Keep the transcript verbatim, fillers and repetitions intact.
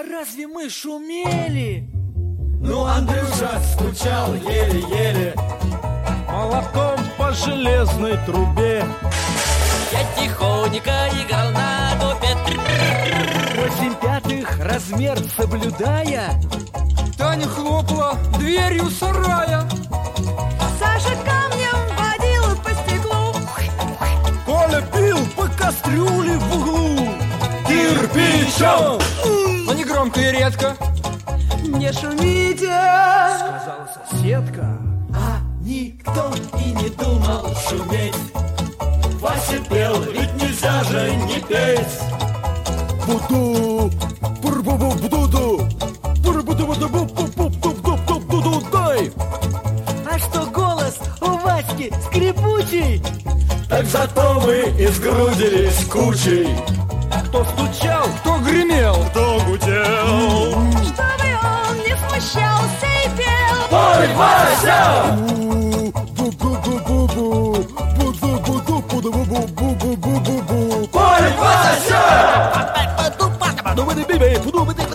разве мы шумели? Ну, Андрюша стучал еле-еле молотком по железной трубе. Я тихонько играл на дупе. Восемь пятых размер соблюдая, Таня хлопала дверью сарая. Саша камнем водил по стеклу. Коля пил по кастрюле в углу. кирпичом. Но не громко и редко. Не шумите, сказала соседка. А никто и не думал шуметь. Вася пел, ведь нельзя же не петь. Буду, буду, буду, дай. А что голос у Васьки скрипучий? Так зато мы и сгрудились кучей. Кто стучал, Кто гремел, кто гудел. чтобы он не смущался и пел. Ой, Вася! Ой, Вася! Буду,